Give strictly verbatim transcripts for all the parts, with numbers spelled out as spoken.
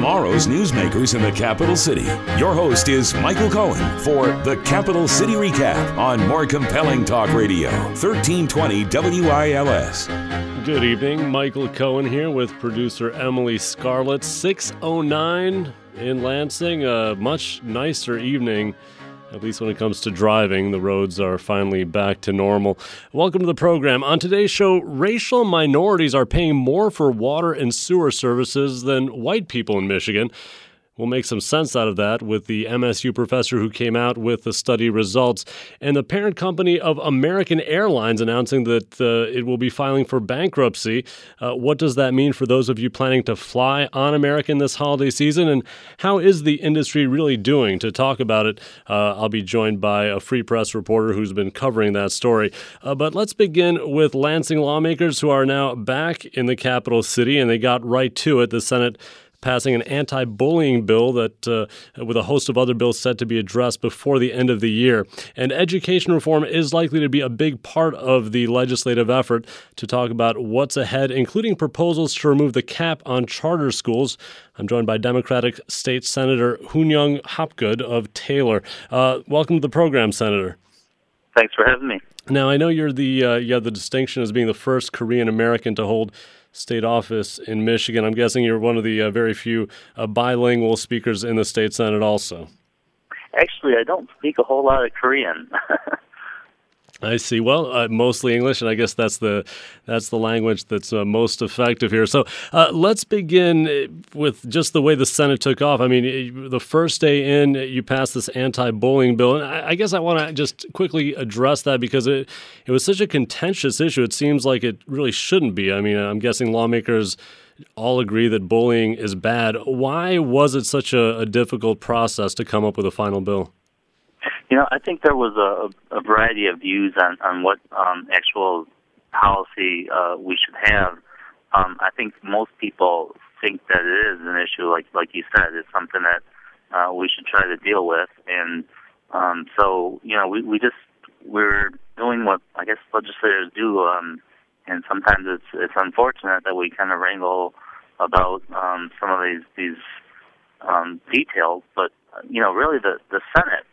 tomorrow's newsmakers in the capital city. Your host is Michael Cohen for the Capital City Recap on More Compelling Talk Radio, thirteen twenty W I L S. Good evening. Michael Cohen here with producer Emily Scarlett. six oh nine in Lansing. A much nicer evening, at least when it comes to driving. The roads are finally back to normal. Welcome to the program. On today's show, racial minorities are paying more for water and sewer services than white people in Michigan. We'll make some sense out of that with the M S U professor who came out with the study results, and the parent company of American Airlines announcing that uh, it will be filing for bankruptcy. Uh, what does that mean for those of you planning to fly on American this holiday season, and how is the industry really doing? To talk about it, uh, I'll be joined by a Free Press reporter who's been covering that story. Uh, but let's begin with Lansing lawmakers who are now back in the capital city, and they got right to it. The Senate passing an anti-bullying bill that, uh, with a host of other bills set to be addressed before the end of the year. And education reform is likely to be a big part of the legislative effort. To talk about what's ahead, including proposals to remove the cap on charter schools, I'm joined by Democratic State Senator Hoon-Young Hopgood of Taylor. Uh, welcome to the program, Senator. Thanks for having me. Now, I know you're the uh, you have the distinction as being the first Korean American to hold state office in Michigan. I'm guessing you're one of the uh, very few uh, bilingual speakers in the state Senate also. Actually, I don't speak a whole lot of Korean. I see. Well, uh, mostly English, and I guess that's the that's the language that's uh, most effective here. So uh, let's begin with just the way the Senate took off. I mean, the first day in, you passed this anti-bullying bill, and I, I guess I want to just quickly address that because it it was such a contentious issue. It seems like it really shouldn't be. I mean, I'm guessing lawmakers all agree that bullying is bad. Why was it such a, a difficult process to come up with a final bill? You know, I think there was a, a variety of views on, on what um, actual policy uh, we should have. Um, I think most people think that it is an issue, like like you said, it's something that uh, we should try to deal with. And um, so, you know, we, we just, we're doing what I guess legislators do, um, and sometimes it's it's unfortunate that we kind of wrangle about um, some of these, these um, details. But, you know, really the, the Senate,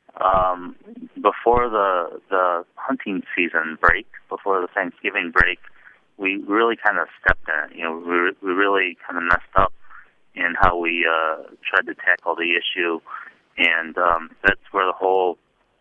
Um, before the the hunting season break, before the Thanksgiving break, we really kind of stepped in it. You know, we we really kind of messed up in how we uh, tried to tackle the issue, and um, that's where the whole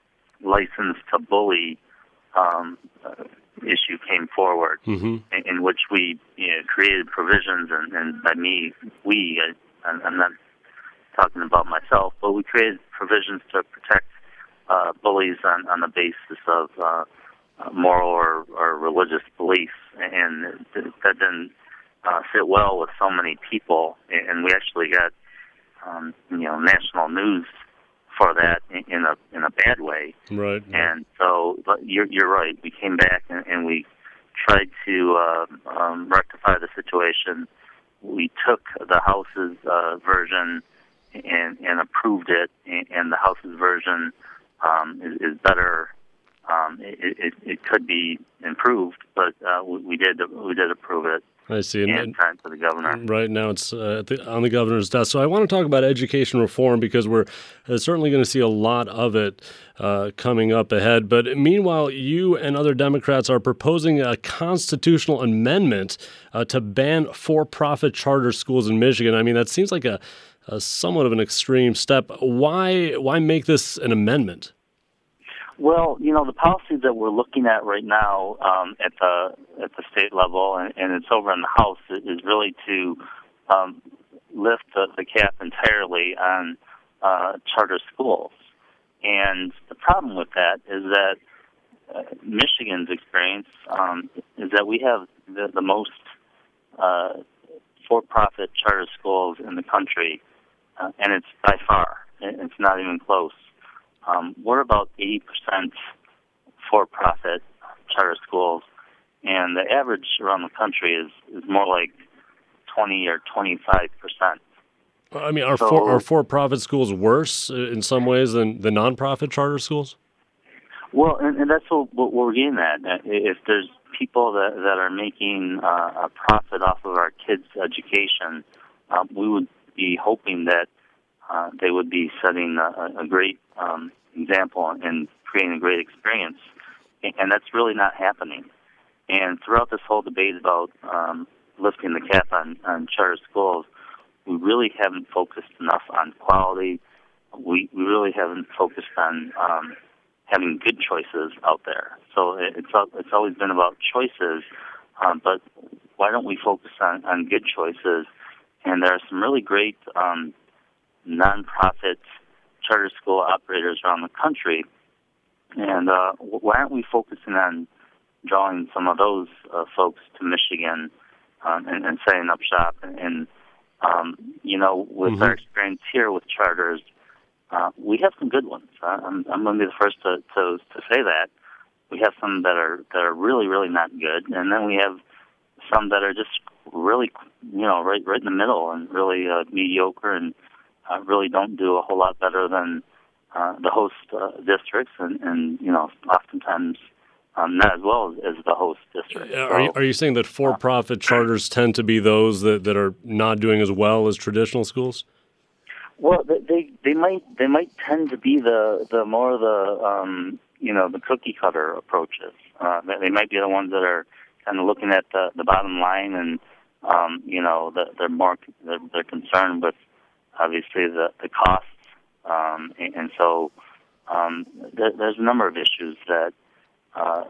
license to bully um, uh, issue came forward, mm-hmm. in, in which we you know, created provisions, and, and by me, we, I, I'm not talking about myself, but we created provisions to protect Uh, bullies on, on the basis of uh, moral or, or religious beliefs, and that didn't uh, sit well with so many people. And we actually got, um, you know, national news for that in, in a in a bad way. Right. And so, but you're you're right. We came back and, and we tried to uh, um, rectify the situation. We took the House's uh, version and, and approved it, and, and the House's version Um, is, is better. Um, it, it, it could be improved, but uh, we, we did we did approve it. I see. And, and sent to the governor. Right now, it's uh, at the, on the governor's desk. So I want to talk about education reform because we're uh, certainly going to see a lot of it uh, coming up ahead. But meanwhile, you and other Democrats are proposing a constitutional amendment uh, to ban for-profit charter schools in Michigan. I mean, that seems like a Uh, somewhat of an extreme step. Why why make this an amendment? Well, you know, the policy that we're looking at right now um, at the at the state level, and, and it's over in the House, is really to um, lift the, the cap entirely on uh, charter schools. And the problem with that is that uh, Michigan's experience um, is that we have the, the most uh, for-profit charter schools in the country. Uh, and it's by far, it's not even close. Um, we're about eighty percent for-profit charter schools, and the average around the country is, is more like twenty or twenty-five percent. I mean, are, so, for, are for-profit schools worse in some ways than the non-profit charter schools? Well, and, and that's what, what we're getting at. If there's people that, that are making uh, a profit off of our kids' education, um, we would be hoping that uh, they would be setting a, a great um, example and creating a great experience, and that's really not happening. And throughout this whole debate about um, lifting the cap on, on charter schools, we really haven't focused enough on quality. We, we really haven't focused on um, having good choices out there. So it, it's it's always been about choices, um, but why don't we focus on, on good choices? And there are some really great um, nonprofit charter school operators around the country. And uh, why aren't we focusing on drawing some of those uh, folks to Michigan um, and, and setting up shop? And, and um, you know, with mm-hmm. our experience here with charters, uh, we have some good ones. Uh, I'm, I'm going to be the first to, to to say that. We have some that are that are really, really not good, and then we have some that are just really, you know, right right in the middle and really uh, mediocre and uh, really don't do a whole lot better than uh, the host uh, districts, and, and you know, oftentimes um, not as well as, as the host districts. Are, so, you, are you saying that for-profit uh, charters tend to be those that, that are not doing as well as traditional schools? Well, they they, they might they might tend to be the the more the um, you know the cookie cutter approaches. Uh, they might be the ones that are kind of looking at the, the bottom line, and um, you know the, they're more they're, they're concerned with obviously the the costs, um, and, and so um, there, there's a number of issues that uh,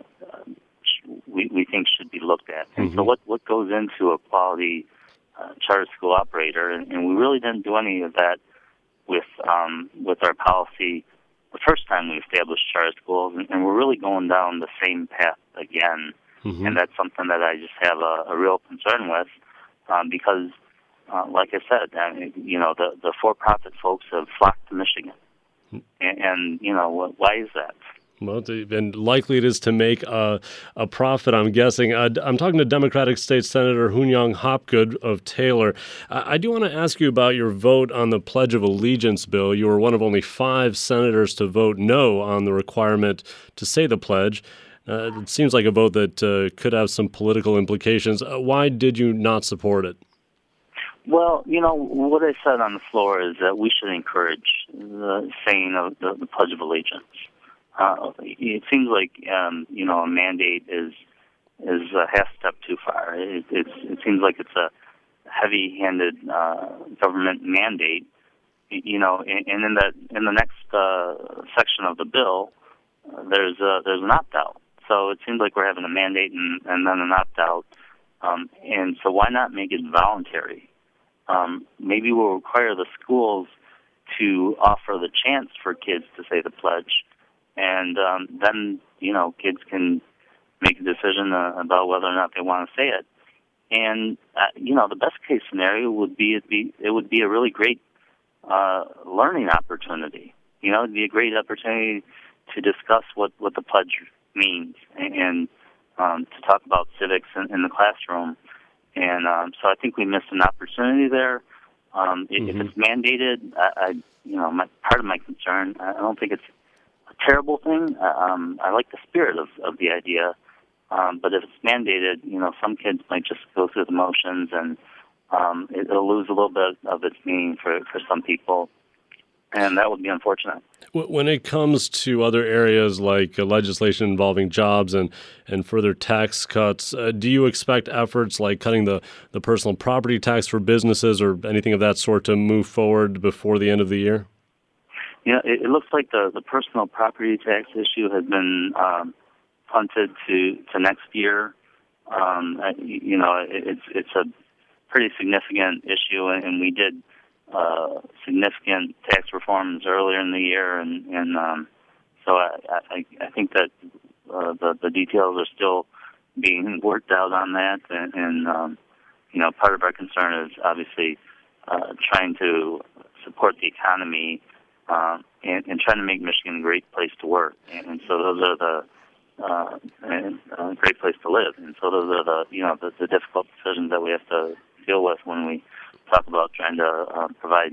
we we think should be looked at. And mm-hmm. so what what goes into a quality uh, charter school operator, and, and we really didn't do any of that with um, with our policy the first time we established charter schools, and, and we're really going down the same path again. Mm-hmm. And that's something that I just have a, a real concern with, um, because, uh, like I said, I mean, you know, the, the for-profit folks have flocked to Michigan, and, and you know, why is that? Well, and likely it is to make a, a profit, I'm guessing. Uh, I'm talking to Democratic State Senator Hoon-Young Hopgood of Taylor. Uh, I do want to ask you about your vote on the Pledge of Allegiance bill. You were one of only five senators to vote no on the requirement to say the pledge. Uh, it seems like a vote that uh, could have some political implications. Uh, why did you not support it? Well, you know, what I said on the floor is that we should encourage the saying of the, the Pledge of Allegiance. Uh, it seems like um, you know a mandate is is a half step too far. It, it's, it seems like it's a heavy-handed uh, government mandate. You know, and, and in that in the next uh, section of the bill, uh, there's a, there's an opt-out. So it seems like we're having a mandate and, and then an opt-out. Um, and so why not make it voluntary? Um, maybe we'll require the schools to offer the chance for kids to say the pledge. And um, then, you know, kids can make a decision uh, about whether or not they want to say it. And, uh, you know, the best case scenario would be it, be, it would be a really great uh, learning opportunity. You know, it would be a great opportunity to discuss what, what the pledge means and, and um, to talk about civics in, in the classroom. And um, so I think we missed an opportunity there. Um, mm-hmm. If it's mandated, I, I you know, my, part of my concern, I don't think it's terrible thing. Um, I like the spirit of, of the idea, um, but if it's mandated, you know, some kids might just go through the motions, and um, it, it'll lose a little bit of its meaning for, for some people, and that would be unfortunate. When it comes to other areas like uh, legislation involving jobs and, and further tax cuts, uh, do you expect efforts like cutting the, the personal property tax for businesses or anything of that sort to move forward before the end of the year? You know, it, it looks like the, the personal property tax issue has been um, punted to, to next year. Um, you know, it, it's it's a pretty significant issue, and, and we did uh, significant tax reforms earlier in the year, and, and um, so I, I, I think that uh, the, the details are still being worked out on that, and, and um, you know, part of our concern is obviously uh, trying to support the economy. Um, and, and trying to make Michigan a great place to work, and, and so those are the uh, and, uh, great place to live, and so those are the you know the, the difficult decisions that we have to deal with when we talk about trying to uh, provide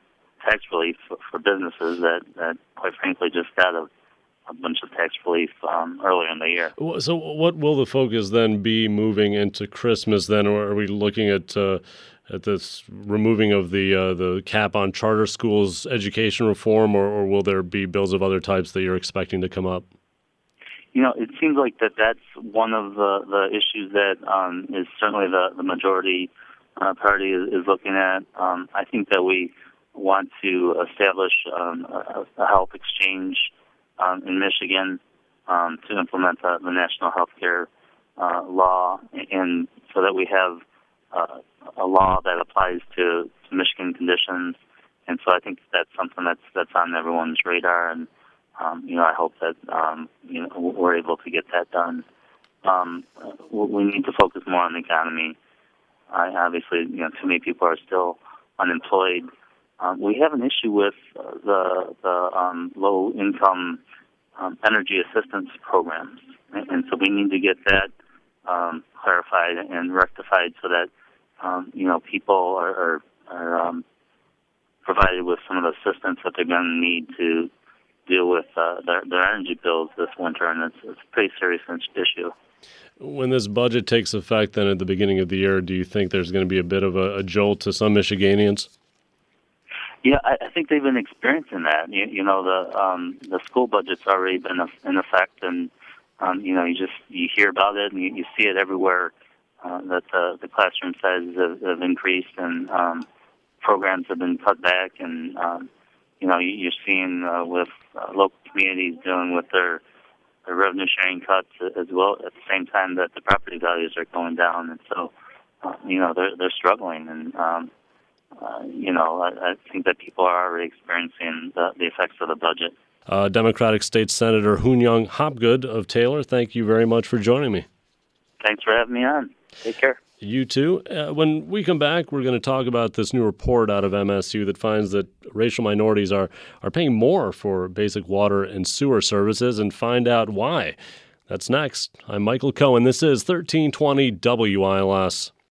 tax relief for, for businesses that, that quite frankly just got a, a bunch of tax relief um, earlier in the year. So what will the focus then be moving into Christmas then, or are we looking at uh, at this removing of the uh, the cap on charter schools education reform, or, or will there be bills of other types that you're expecting to come up? You know, it seems like that that's one of the, the issues that um, is certainly the, the majority uh, party is, is looking at. Um, I think that we want to establish um, a, a health exchange um, in Michigan um, to implement the, the national health care uh, law, and so that we have uh, a law that applies to, to Michigan conditions. And so I think that's something that's that's on everyone's radar, and um, you know I hope that um, you know we're able to get that done. Um, we need to focus more on the economy. I, obviously, you know, too many people are still unemployed. Um, we have an issue with uh, the the um, low income um, energy assistance programs, and, and so we need to get that um, clarified and rectified so that um, you know people are, are, are um, provided with some of the assistance that they're going to need to deal with uh, their, their energy bills this winter, and it's, it's a pretty serious issue. When this budget takes effect then at the beginning of the year, do you think there's going to be a bit of a, a jolt to some Michiganians? Yeah, I, I think they've been experiencing that. You, you know, the um, the school budget's already been in effect, and um, you know, you just you hear about it and you, you see it everywhere uh, that the, the classroom sizes have, have increased and um, programs have been cut back, and um, you know, you're seeing uh, with uh, local communities dealing with their, their revenue sharing cuts as well at the same time that the property values are going down, and so uh, you know they're they're struggling, and um, uh, you know I, I think that people are already experiencing the, the effects of the budget. Uh, Democratic State Senator Hoon-Young Hopgood of Taylor, thank you very much for joining me. Thanks for having me on. Take care. You too. Uh, when we come back, we're going to talk about this new report out of M S U that finds that racial minorities are, are paying more for basic water and sewer services, and find out why. That's next. I'm Michael Cohen. This is thirteen twenty W I L S.